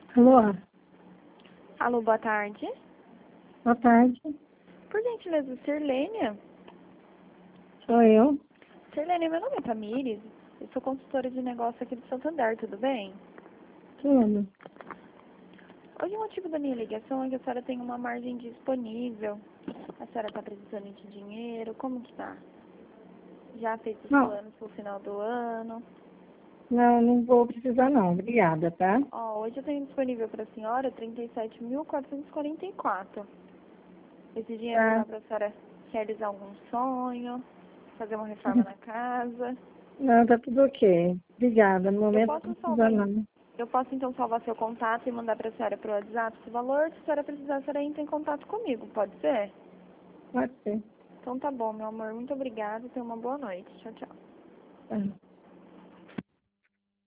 Alô, Alô, boa tarde. boa tarde. Por gentileza, Sirlênia? Sou eu. Sirlênia, meu nome é Tamires. Eu sou consultora de negócio aqui do Santander, tudo bem? Tudo. Hoje o motivo da minha ligação é que a senhora tem uma margem disponível. A senhora está precisando de dinheiro, como que tá? Já fez os Não, planos pro final do ano? não vou precisar não. Obrigada, tá? Ó, hoje eu tenho disponível para a senhora 37.444. Esse dinheiro Tá. dá para a senhora realizar algum sonho, fazer uma reforma na casa. Não, tá tudo ok. Obrigada. No Eu momento não posso precisa salvar, não. eu posso então salvar seu contato e mandar para a senhora pro WhatsApp esse valor. Se a senhora precisar, a senhora entra em contato comigo, pode ser? Pode ser. Então tá bom, meu amor. Muito obrigada. Tenha uma boa noite. Tchau, tchau. Tá.